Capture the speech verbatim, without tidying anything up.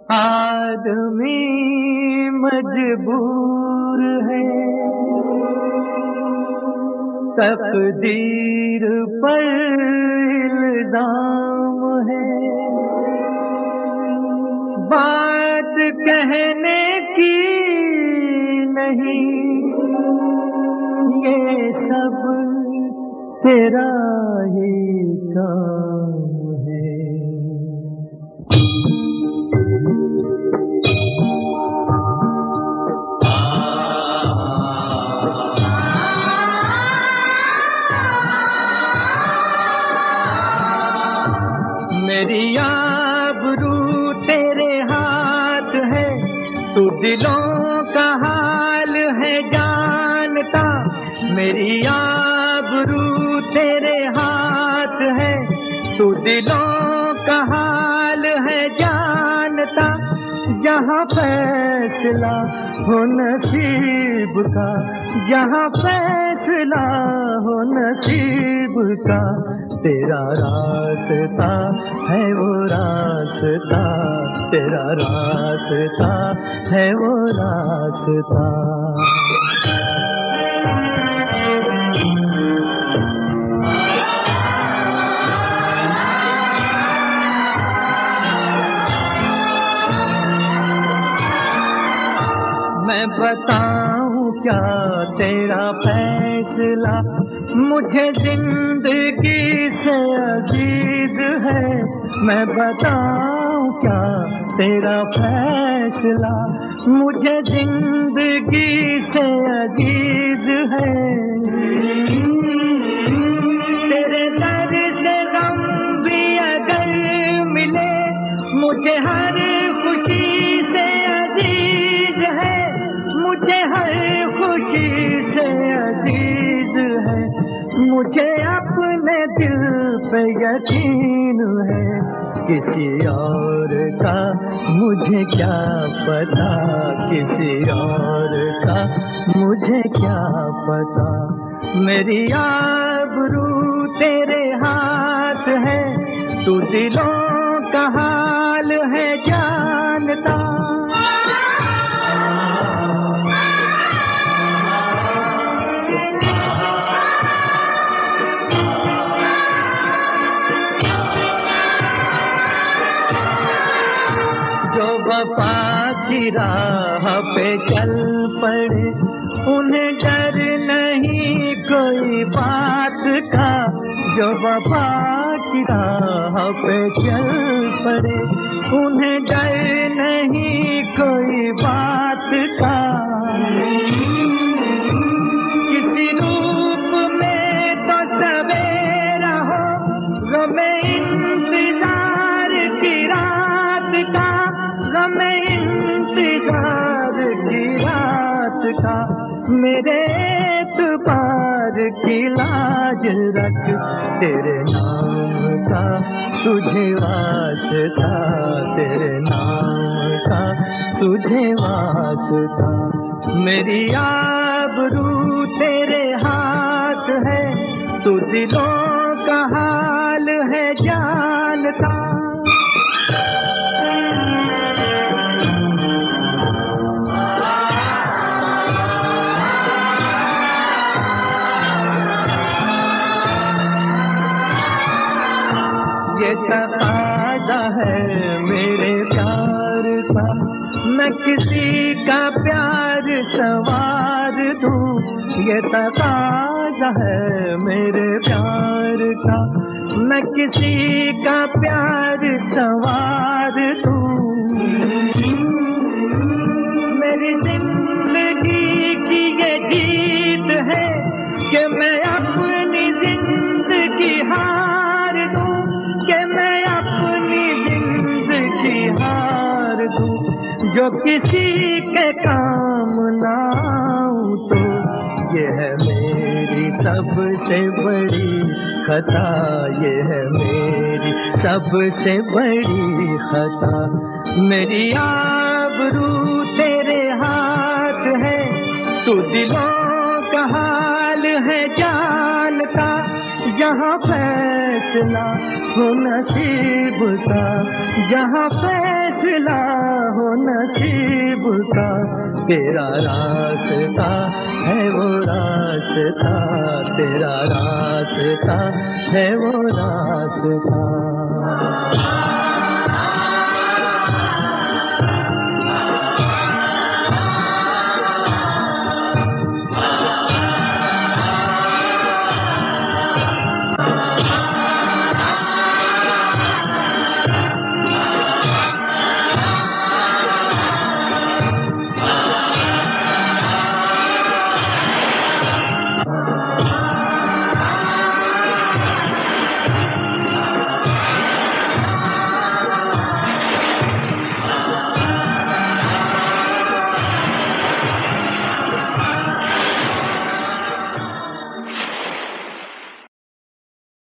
आदमी मजबूर है, तकदीर पर इल्जाम है, बात कहने की नहीं, ये सब तेरा ही काम है। मेरी आबरू तेरे हाथ है, तू दिलों का हाल है जानता। मेरी आबरू तेरे हाथ है, तू दिलों का हाल है जानता। जहाँ फैसला हो नसीब का, जहाँ फैसला हो नसीब का, तेरा रास्ता है वो रास्ता, तेरा रास्ता है वो रास्ता। मैं बताऊं क्या तेरा फैसला, मुझे जिंदगी से अजीज है। मैं बताऊं क्या तेरा फैसला, मुझे जिंदगी से अजीज है। तेरे दर्द से गम भी अगर मिले, मुझे हर खुशी से अजीज है, मुझे हर खुशी से अजीज है। मुझे अपने दिल पे यकीन है, किसी और का मुझे क्या पता, किसी और का मुझे क्या पता। मेरी आबरू तेरे हाथ है, तू दिलों का हाल है जानता। जो वफा की राह पे चल पड़े, उन्हें डर नहीं कोई बात का। जो वफा की राह पे चल पड़े, उन्हें डर नहीं कोई बात का। किसी रूप में तो सवेरा हो, गमे इंतजार की रात का, गमे इंतजार की रात का। मेरे एतबार की लाज रख, तेरे नाम का तुझे वास्ता, तेरे नाम का तुझे वास्ता। मेरी आबरू तेरे हाथ है, तू दिलों का हाल है जानता। ये तकाज़ा है मेरे प्यार का, मैं किसी का प्यार सवार दूं। ये तकाज़ा है मेरे प्यार का, मैं किसी का प्यार सवार दूं। मेरी जिंदगी की ये जीत है कि मैं अपनी जिंदगी हार दूं, कि मैं अपनी जिंदगी हार दूं। जो किसी के काम ना आऊं तो ये है मेरी सबसे बड़ी खता, ये है मेरी सबसे बड़ी खता। मेरी आबरू तेरे हाथ है, तू दिलों का हाल है जानता। जहाँ फैसला हो नसीब का, जहाँ फैसला फैसला हो नसीब का, तेरा रास्ता है वो रास्ता, तेरा रास्ता है वो रास्ता।